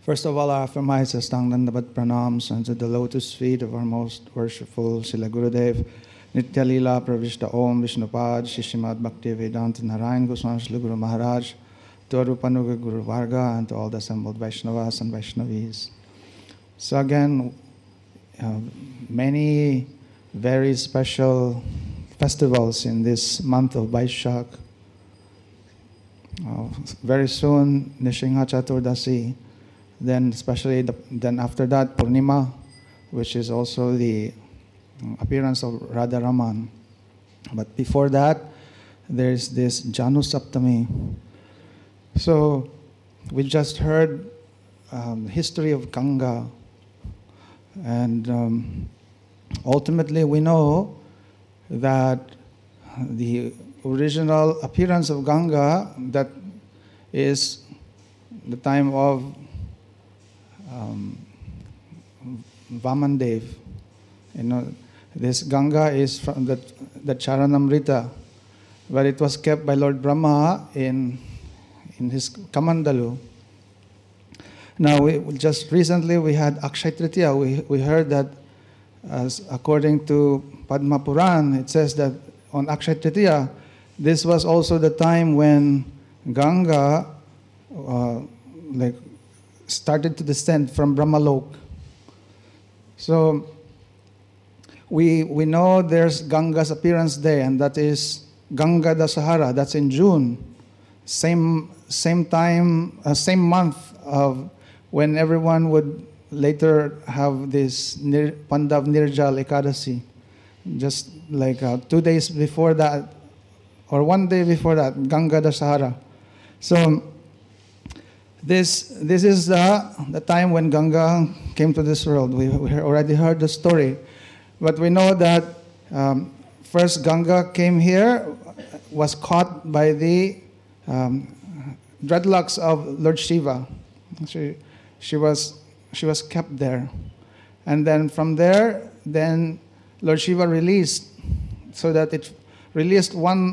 First of all, I offer my Sastang Dandavat Pranams unto the lotus feet of our most worshipful Srila Gurudev, Nitya Leela Pravishta Om Vishnupad, Shishimad Bhakti Vedanta Narayan Goswami Srila Guru Maharaj, to Arupanuga Guru Varga, and to all the assembled Vaishnavas and Vaishnavis. So again, many very special festivals in this month of Vaishak. Very soon, Nishingha Chaturdasi. Then especially then after that, Purnima, which is also the appearance of Radharaman. But before that, there's this Janu Saptami. So we just heard history of Ganga. And ultimately we know that the original appearance of Ganga, that is the time of Vamandev. You know, this Ganga is from the Charanamrita, where it was kept by Lord Brahma in his Kamandalu. Now, just recently we had Akshay Tritiya. We heard that, as according to Padma Puran, it says that on Akshay Tritiya, this was also the time when Ganga started to descend from Brahmalok. So we know there's Ganga's appearance day, and that is Ganga Dasahara. That's in June, same time, same month of when everyone would later have this Pandav Nirjal Ekadasi. Just like 2 days before that, or 1 day before that, Ganga Dasahara. So this is the time when Ganga came to this world. We already heard the story. But we know that first Ganga came here, was caught by the dreadlocks of Lord Shiva. She was kept there. And then from there, then Lord Shiva released, so that it released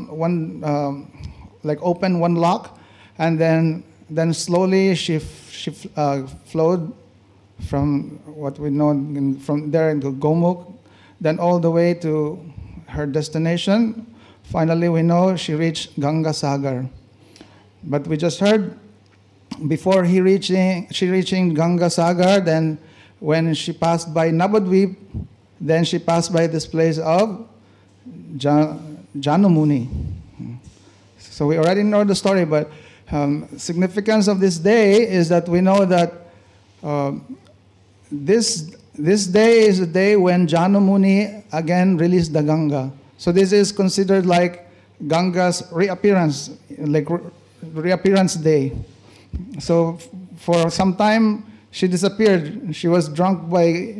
opened one lock, and then slowly she flowed from what we know from there into Gomukh, then all the way to her destination. Finally, we know she reached Ganga Sagar. But we just heard, before she reaching Ganga Sagar, then when she passed by Navadvip, then she passed by this place of Janamuni. So we already know the story, but significance of this day is that we know that this day is the day when Janamuni again released the Ganga. So this is considered like Ganga's reappearance, like reappearance day. So for some time she disappeared. She was drunk by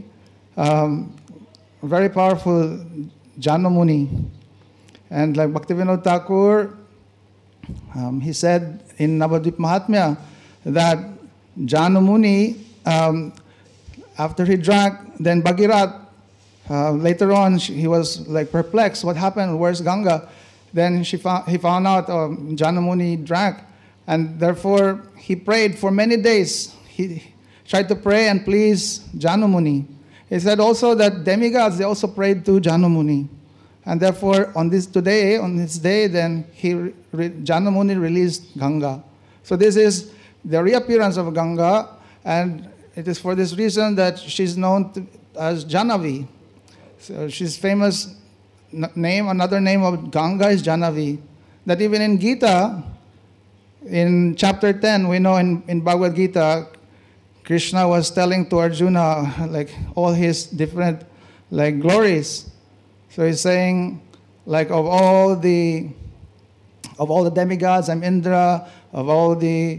very powerful Janamuni. And like Bhaktivinoda Thakur, he said in Navadvip Mahatmya that Janamuni, after he drank, then Bhagirat, later on he was like perplexed. What happened? Where's Ganga? Then he found out Janamuni drank, and therefore he prayed for many days. He tried to pray and please Janamuni. He said also that demigods, they also prayed to Janamuni. And therefore, on this day, then Janamuni released Ganga. So this is the reappearance of Ganga, and it is for this reason that she's known as Janavi. So she's famous name. Another name of Ganga is Janavi. That even in Gita, in chapter 10, we know in Bhagavad Gita, Krishna was telling to Arjuna like all his different like glories. So he's saying, like of all the demigods, I'm Indra. Of all the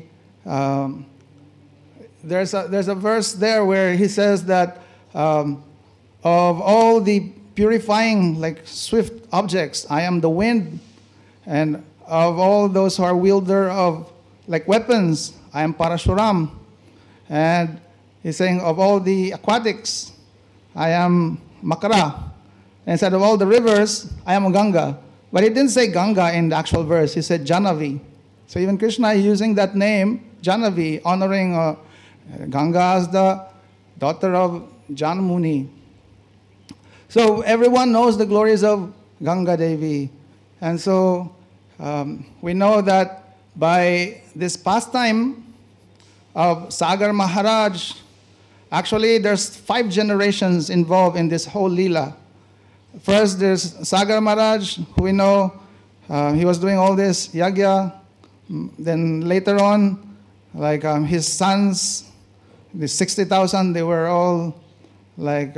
there's a verse there where he says that of all the purifying like swift objects, I am the wind, and of all those who are wielder of like weapons, I am Parashuram. And he's saying of all the aquatics, I am Makara. And he said, of all the rivers, I am Ganga. But he didn't say Ganga in the actual verse. He said Janavi. So even Krishna is using that name, Janavi, honoring Ganga is the daughter of Janamuni. So everyone knows the glories of Ganga Devi. And so we know that by this pastime of Sagar Maharaj, actually there's 5 generations involved in this whole Leela. First there's Sagar Maharaj, who we know he was doing all this yagya. Then later on, like his sons, the 60,000, they were all like,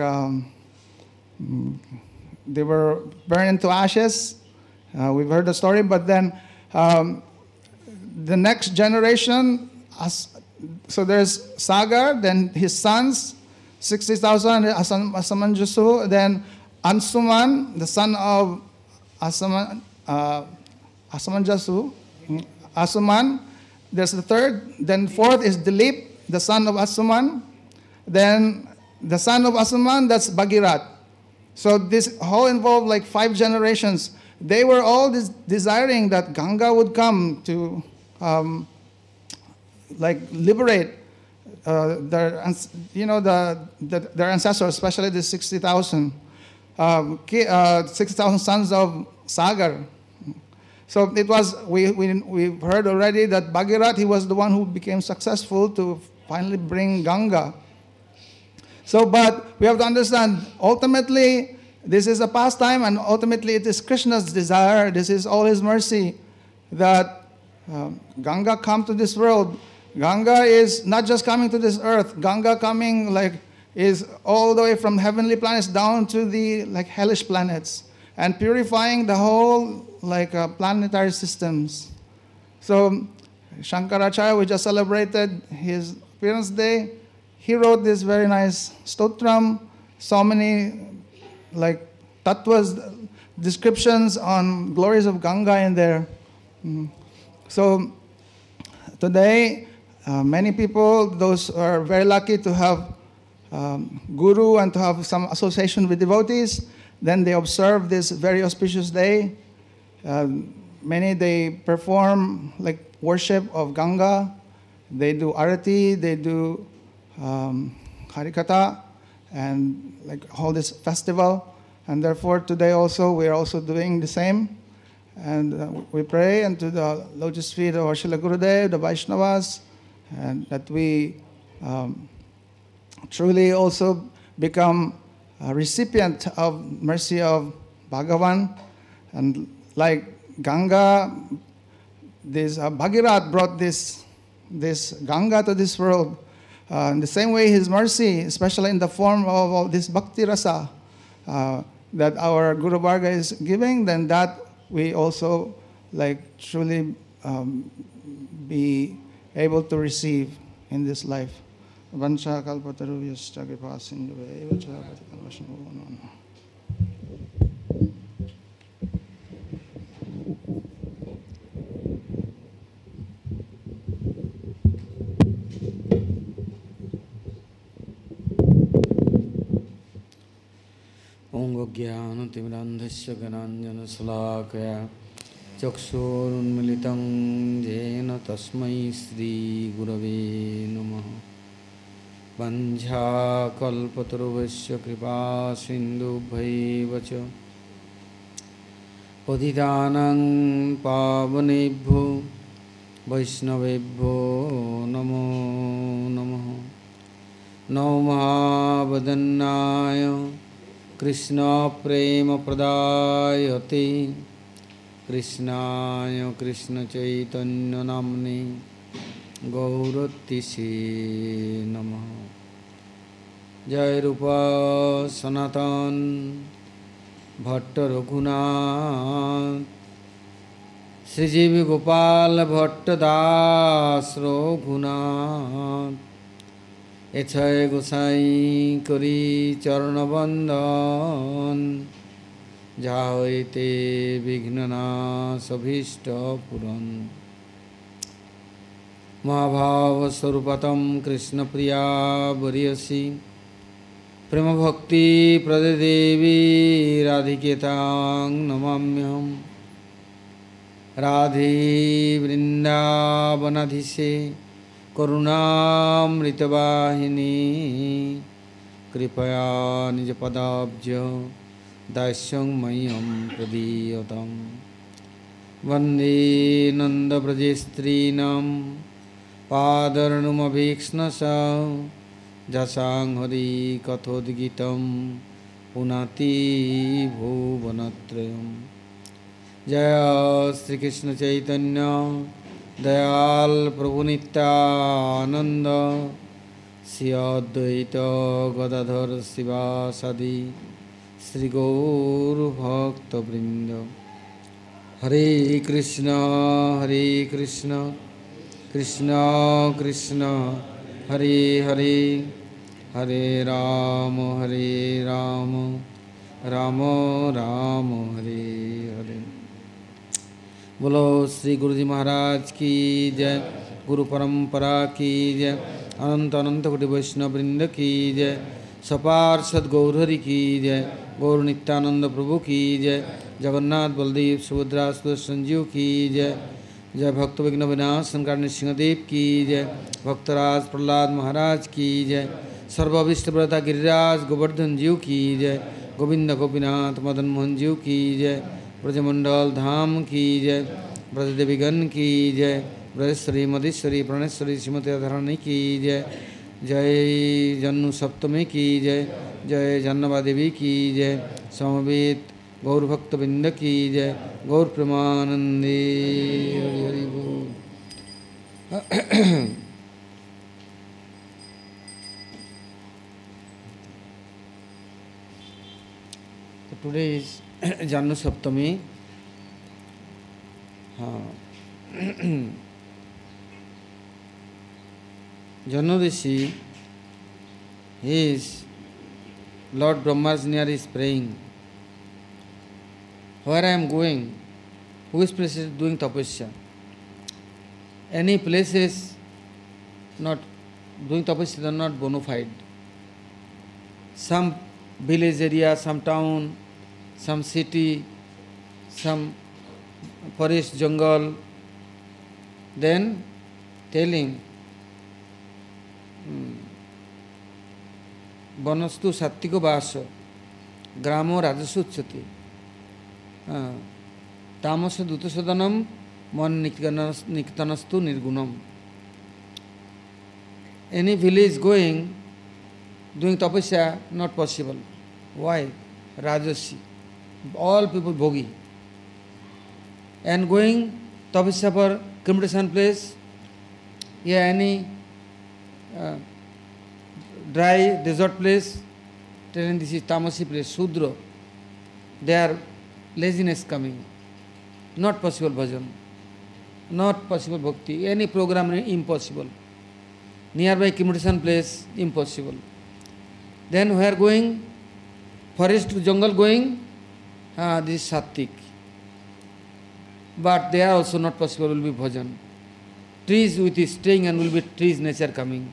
they were burned into ashes. We've heard the story, but then the next generation, so there's Sagar, then his sons, 60,000, Asamanjasu, then Ansuman, the son of Asamanjasu, Asuman, there's the third, then fourth is Dilip, the son of Asuman, then the son of Asuman, that's Bhagirat. So this whole involved like 5 generations. They were all desiring that Ganga would come to like liberate their ancestors, especially the 60,000 sons of Sagar. So it was, we've heard already that Bhagirat, he was the one who became successful to finally bring Ganga. So, but we have to understand, ultimately, this is a pastime, and ultimately it is Krishna's desire, this is all his mercy, that Ganga come to this world. Ganga is not just coming to this earth, Ganga coming like is all the way from heavenly planets down to the like hellish planets, and purifying the whole like planetary systems. So Shankaracharya, we just celebrated his appearance day. He wrote this very nice stotram, so many like tattvas, descriptions on glories of Ganga in there. So today, many people, those who are very lucky to have guru and to have some association with devotees, then they observe this very auspicious day. Many, they perform like worship of Ganga. They do arati, they do harikatha, and like hold this festival. And therefore today also we are also doing the same. And we pray unto the lotus feet of our Srila Gurudev, the Vaishnavas, and that we truly also become a recipient of mercy of Bhagavan. And like Ganga, this Bhagirat brought this Ganga to this world. In the same way, his mercy, especially in the form of all this bhakti rasa that our Guru Varga is giving, then that we also like truly be able to receive in this life. Vancha kalpatarubhyascha kripa sindhuveva cha patitam vaishnavabhyo. ज्ञानतिमिरान्धस्य ज्ञानाञ्जनशलाकया चक्षुरुन्मिलितं येन तस्मै श्रीगुरवे नमः। वञ्झाकल्पतरुभ्यश्च कृपासिन्धुभ्यैव च पतितानां पावनेभ्यो वैष्णवेभ्यो नमो नमः। नमः कृष्ण प्रेम प्रदायते कृष्णाय कृष्ण चैतन्य नाम्ने गौरतिसे नमः। जय रूप सनातन भट्ट रघुनाथ श्रीजीव गोपाल भट्ट दास रघुनाथ एछय गोसाई करी चरण बंदन जाते विघ्ननाश अभीष्ट पुरन। महाभाव स्वरूपतम कृष्ण प्रिया वरियसी प्रेम भक्ति प्रदे देवी राधिकेतां नमाम्यहम्। राधे वृंदावनाधीशे करुणामृतवाहिनी कृपया निजपदाब्ज दास्यं मह्यं प्रदीयताम् वन्दे नन्दव्रजस्त्रीणां पादर्णुमभीक्ष्णसा जसां हरिकथोद्गीतं पुनाति भुवनत्रयम् जय श्री कृष्ण चैतन्य दयाल प्रभु नित्यानंद श्री अद्वैत गदाधर शिवासादि श्री गौर भक्तवृंद। हरे कृष्ण कृष्ण कृष्ण हरे हरे हरे राम राम राम हरे हरे। बोलो श्री गुरु जी महाराज की जय, गुरु परंपरा की जय, अनंत अनंत कोटि वैष्णव वृंद की जय, सपार्षद गौरहरि की जय, गौर नित्यानंद प्रभु की जय, जगन्नाथ बलदेव सुभद्रा सुदर्शन जीव की जय, जय भक्त विघ्न विनाशन कारणी सिंहदेव की जय, भक्तराज प्रहलाद महाराज की जय, सर्वाभिष्ट व्रता गिरिराज गोवर्धन जीव की जय, गोविंद गोपीनाथ मदन मोहन जीव की जय, ब्रजमंडल धाम की जय, ब्रजदेवीगण की जय, ब्रजेश्वरी मधेश्वरी प्रणेश्वरी श्रीमती राधारानी की जय, जय जन्नु सप्तमी की जय, जय जन्नवा देवी की जय, समवेत गौर भक्तवृंद की जय, गौर प्रेमानंदे हरि हरि बोल। Today is Jannu Saptami. Jannu Rishi, he is Lord Brahma's near is praying. Where I am going, which place is doing tapasya? Any places not doing tapasya are not bona fide. Some village area, some town, some city, some forest jungle, then telling Banastu Sattiko Basa, Gramo Rajasuchati, Tamasa Dutasadanam, Mon Niktanastu Nirgunam. Any village going, doing tapasya, not possible. Why? Rajasi. All people bhogi. And going tapasya for cremation place, yeah, any dry desert place, telling this is tamasi place, Sudra. Their laziness coming. Not possible bhajan. Not possible bhakti. Any program impossible. Nearby cremation place, impossible. Then we are going, forest to jungle going, this is Sattik. But they are also not possible, will be bhajan. Trees with staying and will be trees nature coming.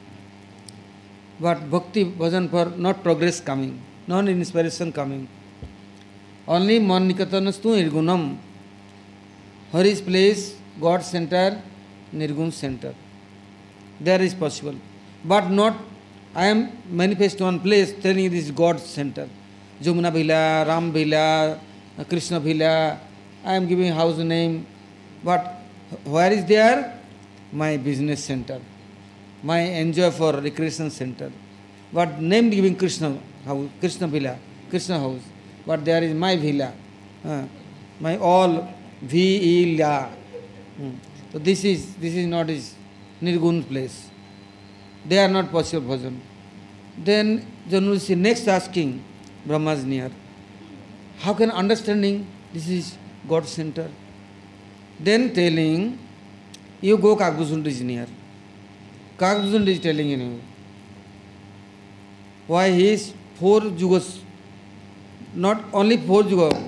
But bhakti bhajan for not progress coming, not inspiration coming. Only man nikatanastu nirgunam. Hari's place, God center, Nirgun center. There is possible. But not, I am manifest one place telling this God center. Jumna Bhila, Ram Bhila, Krishna Bhila, I am giving house name. But where is there? My business center. My enjoy for recreation center. But name giving Krishna house, Krishna Bhila, Krishna house. But there is my Bhila, my all Vila. So this is not his Nirgun place. They are not possible bhajan. Then Janursi next asking Brahma's near. How can understanding this is God center? Then telling, you go Kakbhusund is near. Kakbhusund is telling you. Why he is 4 yugas, not only 4 yugas.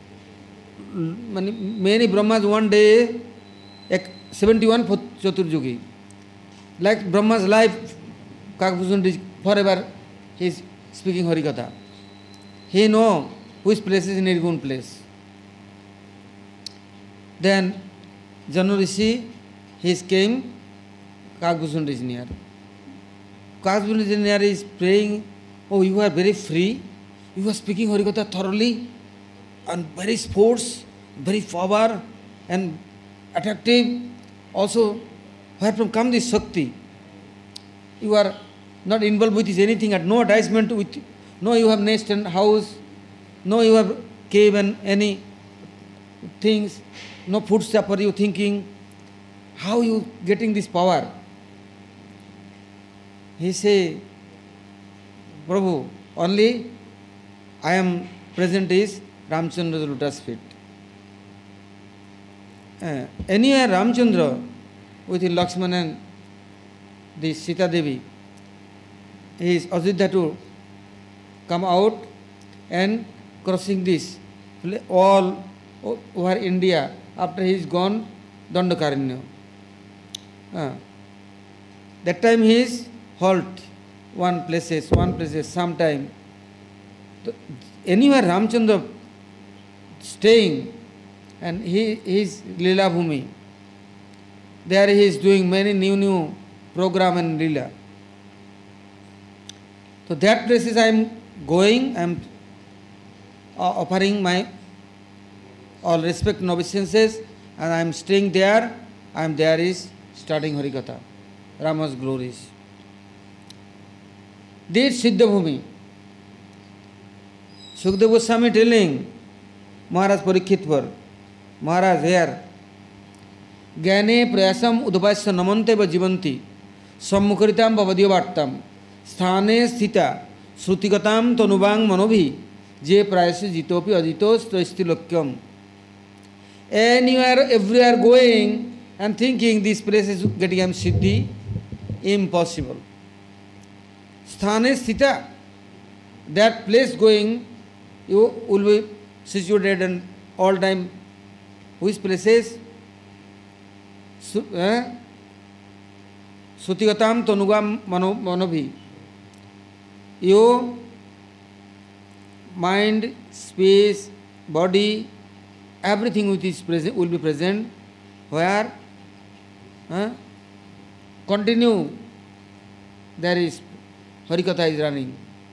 Many Brahmas one day, 71 Chaturjugi. Like Brahma's life, Kakbhusund is forever, he is speaking Harikatha. He know which place is Nirgun place. Then Janu Rishi, he came Kagbhushan is near. Kagbhushan is near is praying, oh, you are very free, you are speaking Harikatha thoroughly, and very sports, very power, and attractive. Also, where from come this Shakti? You are not involved with this anything, at no attachment with, no you have nest and house, no you have cave and any things, no footstep are you thinking. How you getting this power? He say, Prabhu, only I am present is Ramchandra's lotus feet. Anywhere Ramchandra with Lakshmana and the Sita Devi, he is Ajodhya to come out and crossing this all over India after he is gone Dandakaranya. That time he is halt one places, sometime. Anywhere Ramchandra staying, and he is Leela Bhumi. There he is doing many new program and Leela. So that places I am going, I am offering my all respect and obeisances, and I am staying there. I am there is starting Harikatha, Rama's glories. This Siddha Bhumi. Sukadeva Goswami telling Maharaj Parikshit par, Maharaj here, Gyane prayasam udvasya namante va jivanti, sammukaritam bhavadya vartam, sthane sthita, srutigatam tanubang manobhi, je prayasya jitopi ajitos traisti lokyam. Anywhere, everywhere going and thinking this place is getting am siddhi, impossible. Sthane sthita, that place going, you will be situated and all time. Which places? Sutigatam tanugam manobhi. Your mind, space, body, everything which is present will be present. Where? Continue. There is Harikatha is running.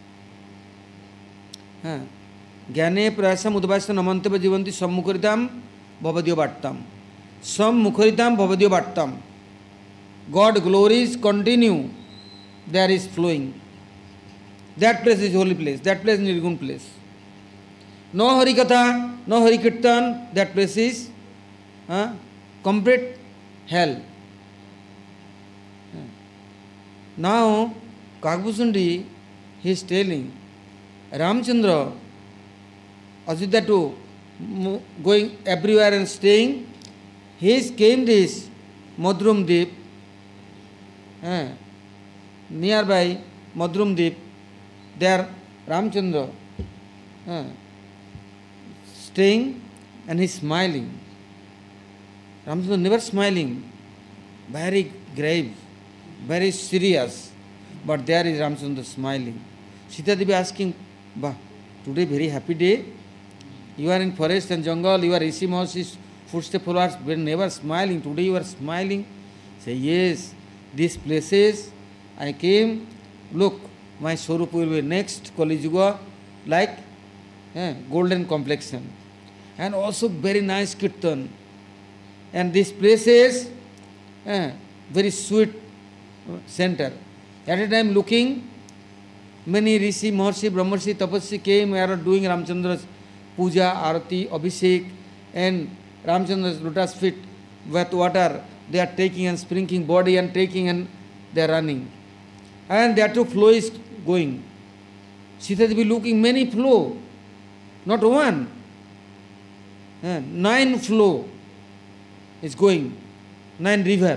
Gyane prasam udvasya namanteva jivanti sammukaritam bhavadya vartam. Sammukaritam bhavadya vartam. God glories continue. There is flowing. That place is holy place. That place is Nirgun place. No Harikatha, no Harikirtan, that place is complete hell. Now, Kagbhushan he is telling, Ramchandra, Ajodhya to going everywhere and staying, he came this Madrum Deep, nearby Madrum Deep, there Ramchandra staying and he is smiling. Ramchandra never smiling, very grave, very serious, but there is Ramchandra smiling. Sita Devi asking, Bah, today very happy day. You are in forest and jungle, you are Rishi Mahashi's footstep followers, were never smiling. Today you are smiling. Say, yes, these places I came, look, my Swarup will be next Kali Yuga, like golden complexion. And also very nice kirtan. And these places, very sweet center. At a time looking, many Rishi, Maharshi, Brahmarshi, Tapasya came and are doing Ramchandra's puja, arati, abhishek, and Ramchandra's lotus feet with water. They are taking and sprinkling body and taking and they are running. And that too flow is going. Sita Devi looking many flow, not one. 9 flow is going, 9 river.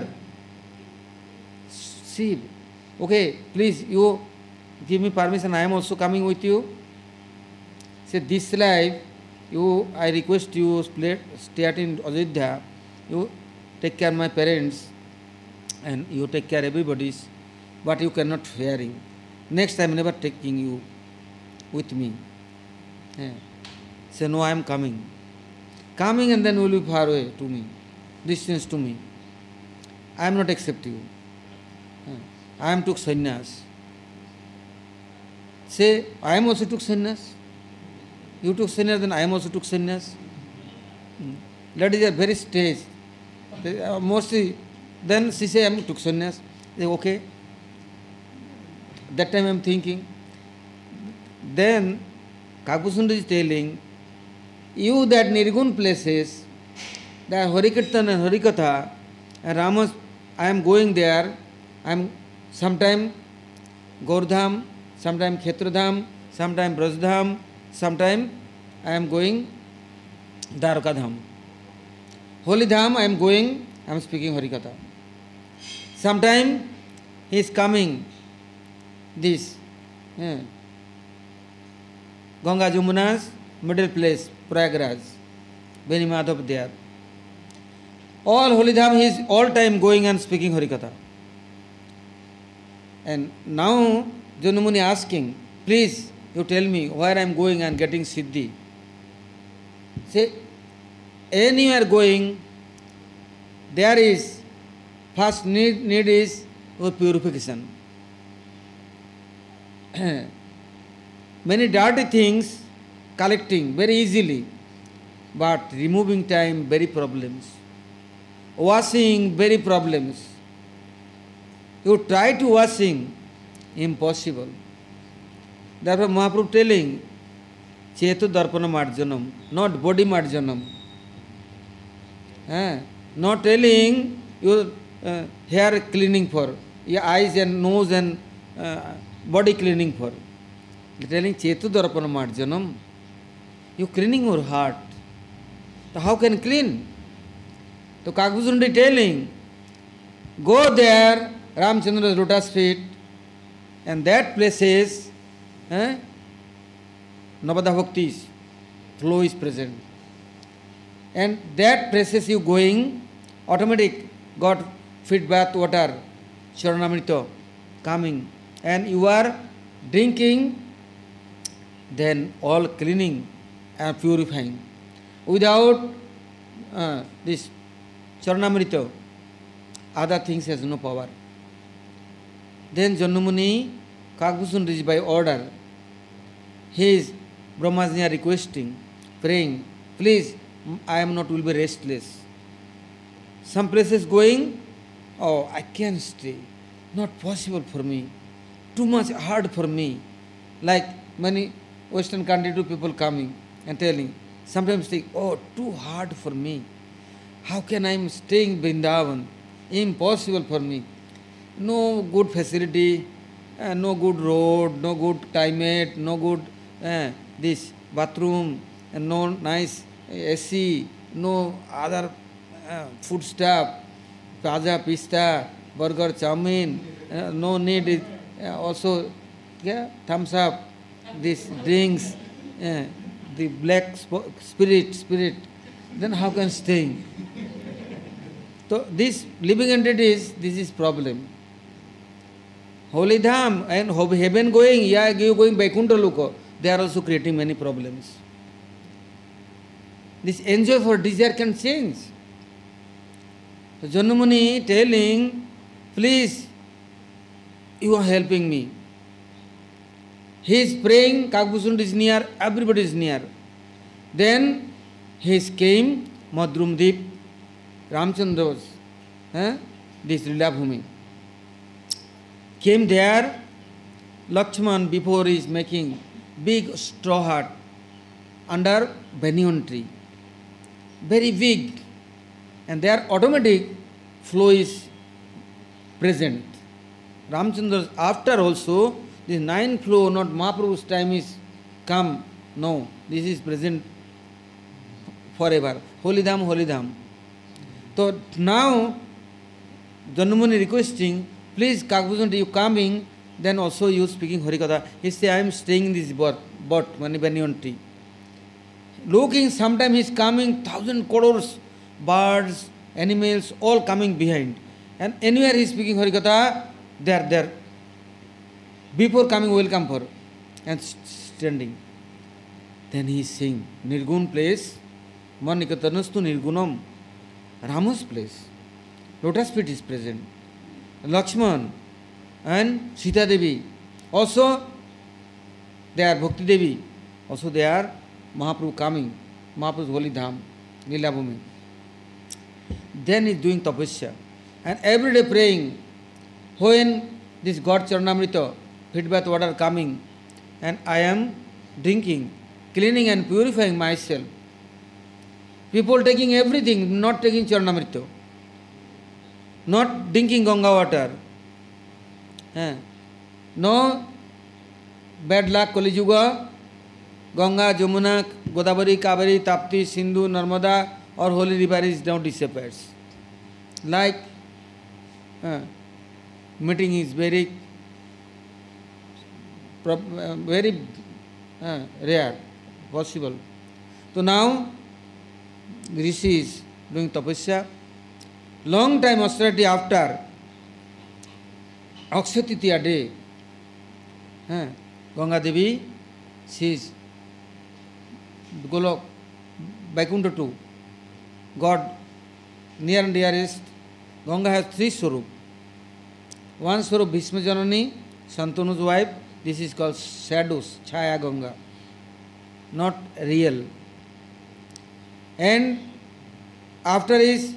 See, okay, please you give me permission, I am also coming with you. Say, this life, I request you stay at in Ajodhya, you take care of my parents and you take care of everybody's, but you cannot hearing. Next I am never taking you with me. Say, no, I am coming. Coming and then will be far away to me, distance to me. I am not accepting you. I am took sannyas. Say, I am also took sannyas. You took sannyas, then I am also took sannyas. That is a very stage. Mostly, then she say, I am took sannyas. Say, okay. That time I am thinking. Then Kakbhushan is telling, you that Nirgun places, that Harikirtan and Harikatha, and Ramas, I am going there, I am sometime Gaurdham, sometime Khetradham, sometime Brajdham, sometime I am going Dwarkadham. Holy Dham I am going, I am speaking Harikatha. Sometime he is coming, this, Ganga Jamuna's middle place, Prayagraj, Beni Madhav there. All Holy Dham he is all time going and speaking Harikatha. And now Janamuni asking, please you tell me where I am going and getting Siddhi. Say, anywhere going, there is, first need is purification. Many dirty things collecting very easily, but removing time very problems. Washing very problems. You try to washing, impossible. Therefore Mahaprabhu telling, Chetu Darpana Marjanam, not body marjanam. Not telling your hair cleaning for, your eyes and nose and body cleaning for. Telling Chetu Darpana Marjanam, you cleaning your heart. So how can clean? So Kakbhushan telling, go there, Ramchandra's lotus feet, and that place is Navada Bhaktis, flow is present. And that places you going, automatic got feed bath water, Charanamrita coming, and you are drinking, then all cleaning and purifying. Without this Charanamrita, other things has no power. Then Janamuni, Kakbhushan is by order. He is Brahmajna requesting, praying, please, I am not will be restless. Some places going, oh, I can't stay. Not possible for me. Too much hard for me. Like many Western country people coming and telling, sometimes think, oh, too hard for me. How can I am staying Vrindavan? Impossible for me. No good facility, no good road, no good climate, no good this bathroom, and no nice AC, no other food stuff, pizza, pista, burger, chowmein, no need also thumbs up, these drinks, the black spirit, then how can stay? So this living entities, this is problem. Holy Dham and heaven going, you going Vaikuntha Loka, they are also creating many problems. This enjoy for desire can change. So Janamuni telling, please, you are helping me. He is praying, Kakbhushan is near, everybody is near. Then he came, Madrumdeep, Ramchandra's, this Lila Bhumi. Came there, Lakshman before is making big straw hut under banyan tree. Very big. And there automatic flow is present. Ramchandra after also, this 9 flow, not Mahaprabhu's time is come. No, this is present forever. Holy Dham, Holy Dham. So now, Janamuni requesting, please Kakbhushan, you coming, then also you speaking Harikatha. He say, I am staying in this bot, banyan tree. Looking, sometime he is coming, 1,000 crores, birds, animals, all coming behind. And anywhere he is speaking Harikatha, they are there. Before coming, welcome for, and standing. Then he is saying, Nirgun place, Manikatanastu Nirgunam, Rama's place. Lotus feet is present. Lakshman, and Sita Devi. Also, they are Bhakti Devi. Also, they are Mahaprabhu coming, Mahaprabhu's holy dham, Leela Bhumi. Then he is doing tapasya. And every day praying, when this God Charanamrita, feedback water coming, and I am drinking, cleaning and purifying myself. People taking everything, not taking Charanamrita, not drinking Ganga water. No bad luck, Kali Yuga, Ganga, Jamuna, Godavari, Kaveri, Tapti, Sindhu, Narmada, or holy river is now disappears. Like meeting is very rare, possible. So now Rishi is doing tapasya. Long time austerity after Akshaya Tritiya day, Ganga Devi, she is Golok, Vaikuntha 2. God near and dearest. Ganga has three swarup. One swarup Bhishma Janani, Santanu's wife. This is called shadows, Chaya Ganga, not real. And after is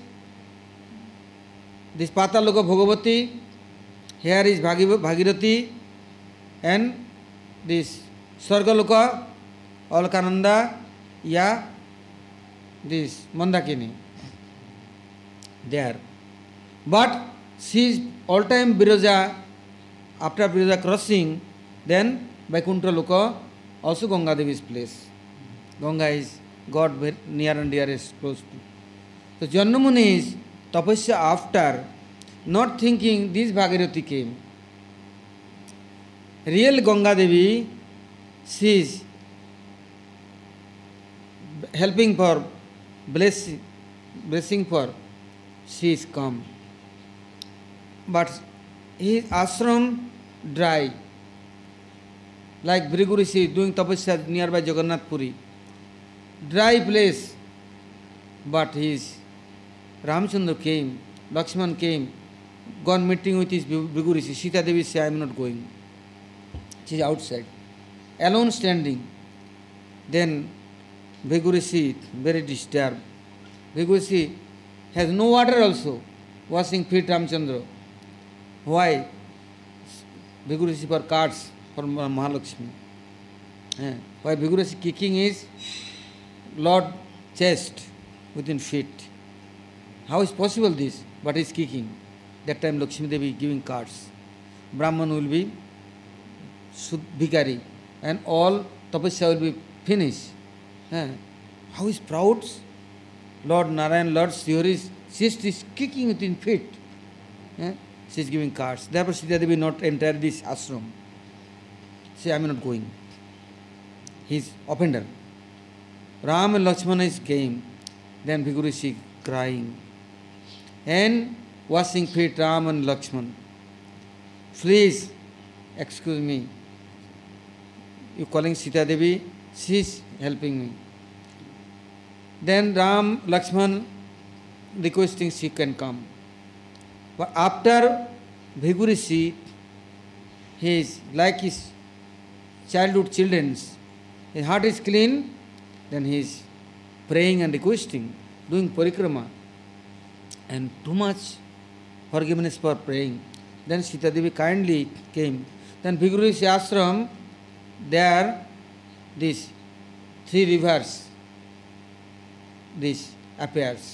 this Pataloka Bhagavati, here is Bhagirathi, and this Sargaloka, Alkananda, Ya, this Mandakini. There. But she is all time Biraja, after Biraja crossing, then Vaikuntha Loka, also Ganga Devi's place. Ganga is God very near and dearest, close to. So Janamuni is tapasya after, not thinking this Bhagirathi came. Real Ganga Devi, she is helping for blessing for, she is come. But his ashram dry, like Bhrigu Rishi doing tapasya nearby Jagannath Puri. Dry place, but his Ramchandra came, Lakshman came, gone meeting with his Bhrigu Rishi. Sita Devi said, I am not going. She is outside, alone standing. Then Bhrigu Rishi very disturbed. Bhrigu Rishi has no water also, washing feet Ramchandra. Why? Bhrigu Rishi for cards for Mahalakshmi. Why Bhrigu Rishi kicking his Lord chest within feet? How is possible this? But he is kicking. That time Lakshmi Devi giving cards. Brahman will be Bhikari, and all tapasya will be finished. How is proud? Lord Narayan, Lord Srihari's chest is kicking within feet. She is giving cards. Therefore Sita Devi not enter this ashram. Say, I am not going. He is offender. Ram and Lakshmana is came. Then Bhrigu Rishi crying and washing feet Ram and Lakshman. Please, excuse me. You calling Sita Devi? She is helping me. Then Ram, Lakshman requesting she can come. But after Bhrigu Rishi, he is like his childhood children's. His heart is clean, then he is praying and requesting, doing parikrama, and too much forgiveness for praying. Then Sita Devi kindly came. Then Bhrigu Rishi ashram, there these three rivers, this appears.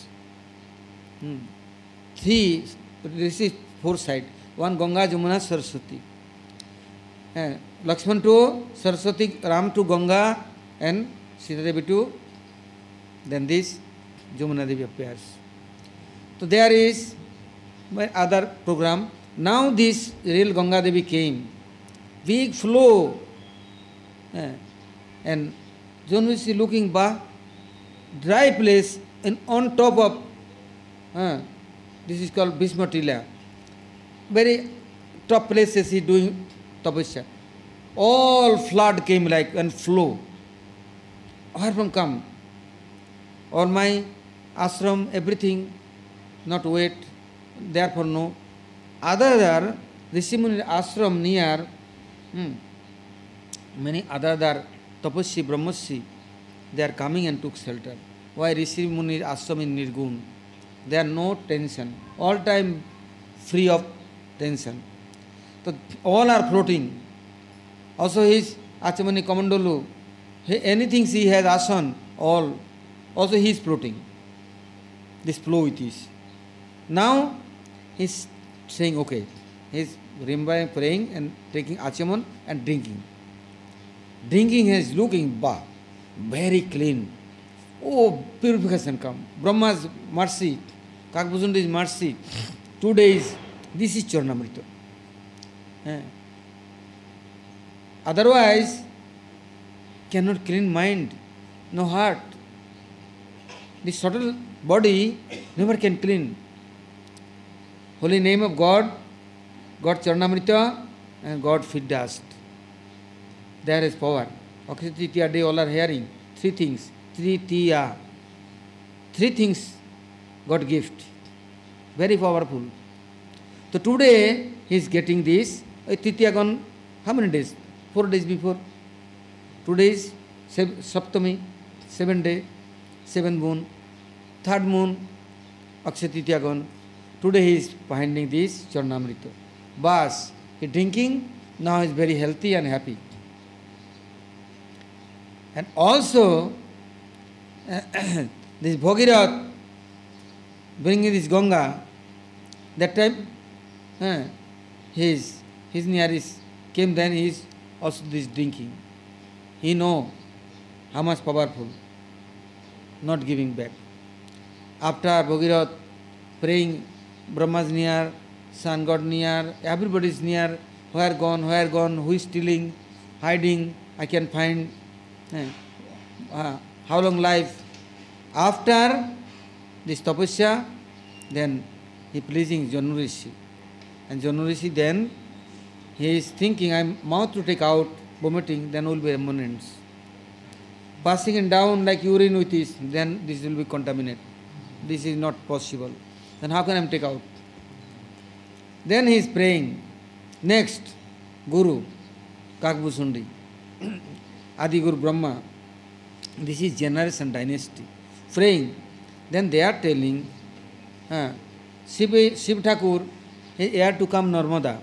Three, this is four side. One Ganga, Jamuna, Saraswati. Lakshman to Saraswati, Ram to Ganga, and Sita Devi to, then this Jamuna Devi appears. So there is my other program. Now this real Ganga Devi came. Big flow. And John is looking back, dry place, and on top of, this is called Bhishma Tila. Very top places he doing tapasya. All flood came like and flow. Where from come? All my ashram, everything, not wet, therefore no. Other Rishi Muni ashram near many other tapasya brahmasya, they are coming and took shelter. Why Rishi Muni ashram in Nirgun? There are no tension, all time free of tension. So all are floating. Also his Achamani Kamandolu, anything he has asan, all, also he is floating. This flow it is. Now he is saying, okay, he is remembering, praying and taking Achaman and drinking. Drinking is looking, very clean. Oh, purification come. Brahma's mercy, Kakbhusundi's mercy. 2 days, this is Charnamrita. Otherwise, cannot clean mind, no heart. The subtle body never can clean. Holy name of God, God Charnamrita, and God feed dust. There is power. Akshaya Tritiya day all are hearing. 3 things. Tritiya. 3 things God gift. Very powerful. So today he is getting this. Tritiya gone how many days? 4 days before. 2 days, Saptami, 7 day, 7 moon, 3rd moon, Akshaya Tritiya gone. Today he is finding this Charnamrita. Bas, he drinking, now he is very healthy and happy. And also, this Bhagirath bringing this Ganga, that time his nearest came, then he is also this drinking. He know how much powerful, not giving back. After Bhagirath praying, Brahma's near, sun god near, everybody is near, where gone, who is stealing, hiding, I can find how long life. After this tapasya, then he pleasing Janu Rishi. And Janu Rishi then, he is thinking, I am mouth to take out, vomiting, then will be remnants. Passing it down like urine with this, then this will be contaminated. This is not possible. Then how can I take out? Then he is praying. Next, Guru, Kakbhusundi, Adi Guru Brahma. This is generation dynasty. Praying. Then they are telling, Shiv Thakur, he had to come Narmada.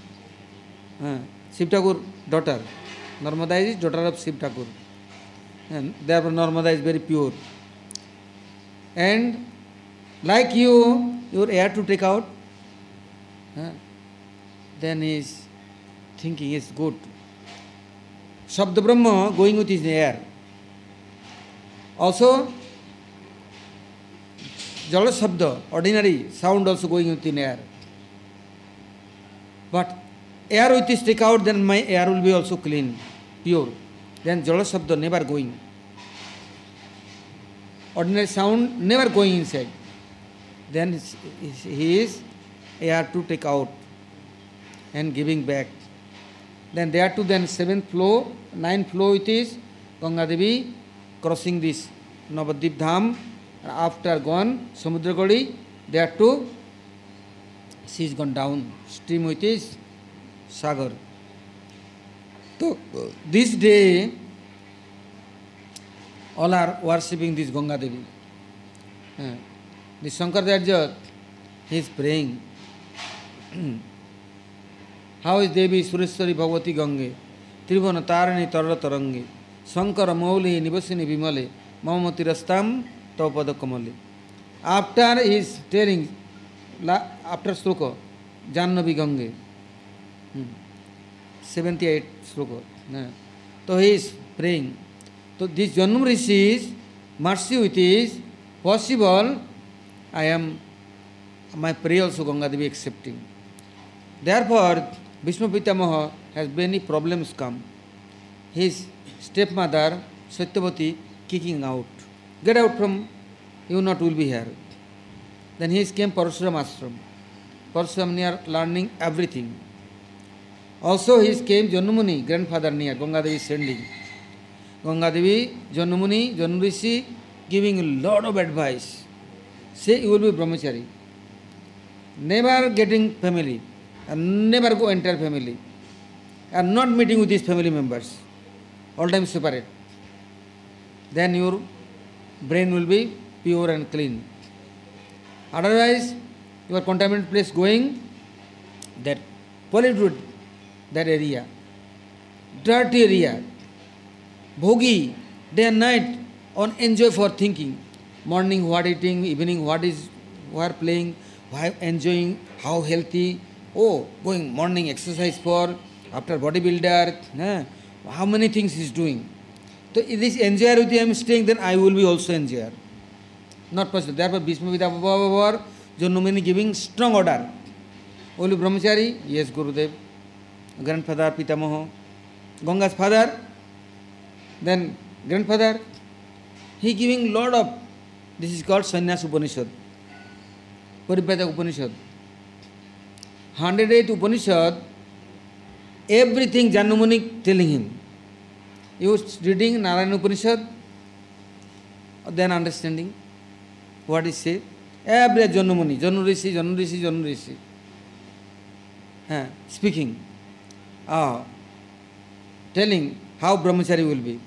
Shiv Thakur daughter. Narmada is daughter of Shiv Thakur. And therefore Narmada is very pure. And like you are air to take out. Then he is thinking it's good. Shabda Brahma going with his air. Also, Jala Shabda, ordinary sound also going within air. But air with this take out, then my air will be also clean, pure. Then Jala Shabda never going. Ordinary sound never going inside. Then he is air to take out and giving back. Then there to then 7th floor, 9th floor it is, Ganga Devi crossing this Navadvip Dham. After gone, Samudra Gadi, there too, she is gone down, stream with his Sagar. So, this day, all are worshipping this Ganga Devi. The Shankaracharya, he is praying. How is Devi Sureshwari Bhagavati Gange, Tribhuna Tarani Tarra Tarangi, Shankara Mauli Nivasini Vimale, Mamati Rastam, Taupada Kamali. After he is telling, after sloka, Jannavi Gange, 78 sloka. So he is praying. So this Janam Rishi's mercy with is possible, my prayer also Ganga Devi accepting. Therefore, Bhishma Pitamaha has many problems come. His stepmother, Satyavati, kicking out. Get out from, you not will be here. Then he came Parashuram Ashram. Parashuram near learning everything. Also he came Janumuni, grandfather near, Ganga Devi sending. Ganga Devi, Janumuni, Janu Rishi giving a lot of advice. Say you will be brahmachari. Never getting family. and never go entire family, and not meeting with his family members, all time separate. Then your brain will be pure and clean. Otherwise, your contaminated place going, that polluted that area, dirty area, bhogi, day and night, on enjoy for thinking. Morning what eating, evening what playing, why enjoying, how healthy, oh, going morning exercise for, after bodybuilder, how many things he is doing. So if this enjoyer with you I am staying, then I will be also enjoyer. Not possible. Therefore, Bhishma Vidya Janmuni giving strong order. Only Brahmachari? Yes, Gurudev. Grandfather, Pitamaha. Ganga's father, then grandfather. He giving lot of, this is called Sannyas Upanishad. Paripada Upanishad. 108 Upanishad, everything Janmuni telling him. He was reading Narayana Upanishad, then understanding what is said. Every Janmuni, Janu Rishi. Speaking, telling how brahmachari will be.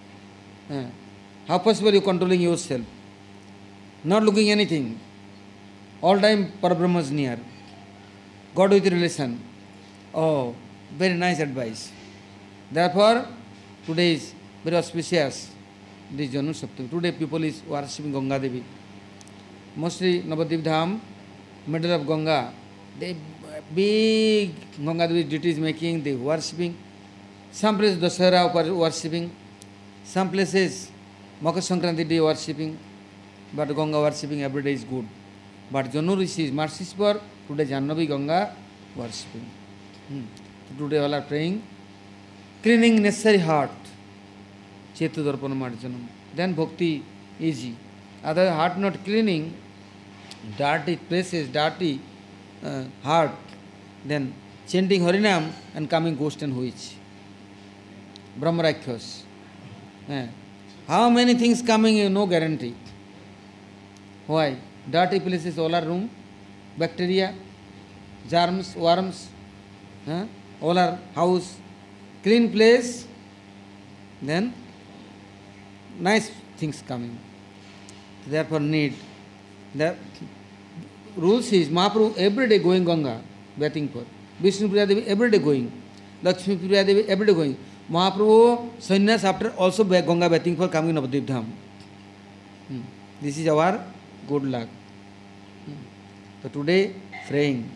How possible you controlling yourself. Not looking anything. All time Parabrahma is near. God with relation. Oh, very nice advice. Therefore, today is very auspicious, this Janu Saptami. Today people is worshipping Ganga Devi. Mostly Navadvip Dham, middle of Ganga, they big Ganga Devi deities making, they worshipping. Some places Dasara worshipping, some places Makar Sankranti day worshipping, but Ganga worshipping every day is good. But Janu Rishi is merciful, today Jannavi Ganga worshipping. Today all are praying, cleaning necessary heart, Chetu Darpana Marjanam. Then bhakti easy. Other heart not cleaning, dirty places, dirty heart, then chanting Harinam and coming ghost and witch. Brahmarakshas. How many things coming, no guarantee. Why? Dirty places, all are room, bacteria, germs, worms, all are house. Clean place, then nice things coming. Therefore need. The rules is Mahaprabhu every day going Ganga, bathing for. Vishnu Priya Devi every day going. Lakshmi Priya Devi every day going. Mahaprabhu sannyas after also Ganga bathing for coming Navadvip Dham. This is our good luck. So today praying.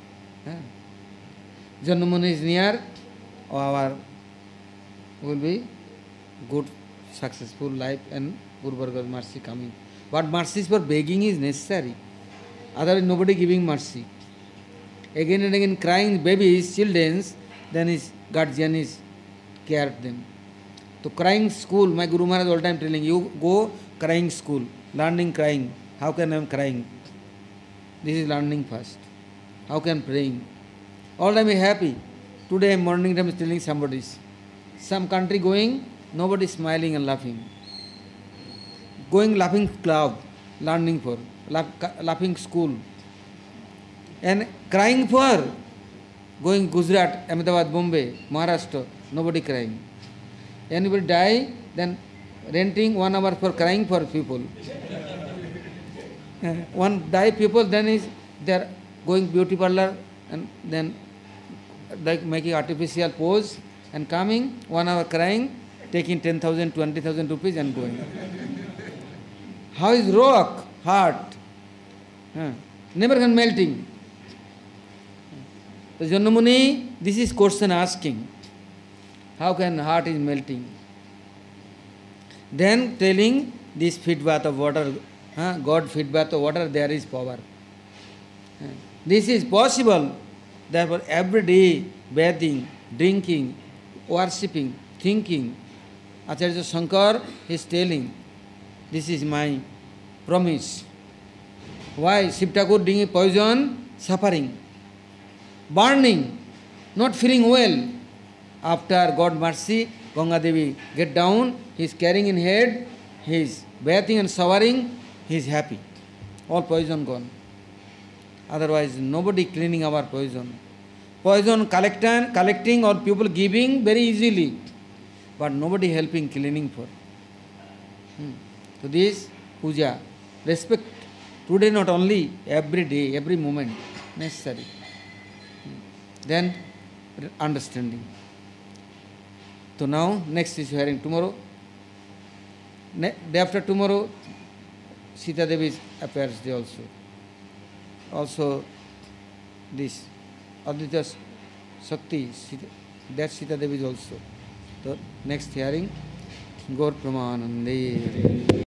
Janmuni is near, our will be good, successful life and Guru Bhargava's mercy coming. But mercy for begging is necessary. Otherwise nobody giving mercy. Again and again crying babies, children, then his guardian is cared them. So crying school, my Guru Maharaj all time telling you, go crying school, learning crying. How can I am crying? This is learning first. How can praying? All time be happy. Today morning time is telling somebody, some country going, nobody smiling and laughing. Going laughing club, learning for, laughing school. And crying for, going Gujarat, Ahmedabad, Bombay, Maharashtra, nobody crying. Anybody die, then renting 1 hour for crying for people. One die people, then is they are going beauty parlor and then like making artificial pose and coming 1 hour crying, taking 10,000, 20,000 rupees and going. How is rock, heart? Never can melting. So Janmuni, this is question asking. How can heart is melting? Then telling this feed bath of water, God feed bath of water, there is power. This is possible. Therefore every day bathing, drinking, worshipping, thinking. Acharya Shankar is telling, this is my promise. Why? Shiv Thakur drinking poison, suffering, burning, not feeling well. After God mercy, Ganga Devi get down, he is carrying in head, he is bathing and showering, he is happy. All poison gone. Otherwise, nobody cleaning our poison. Poison collecting or people giving very easily, but nobody helping cleaning for. So this puja, respect today not only, every day, every moment necessary. Then understanding. So now next is hearing tomorrow. Day after tomorrow, Sita Devi appears there also. Also this Advaita Shakti, that Sita Devi is also. So next hearing, Gaur Pramanande.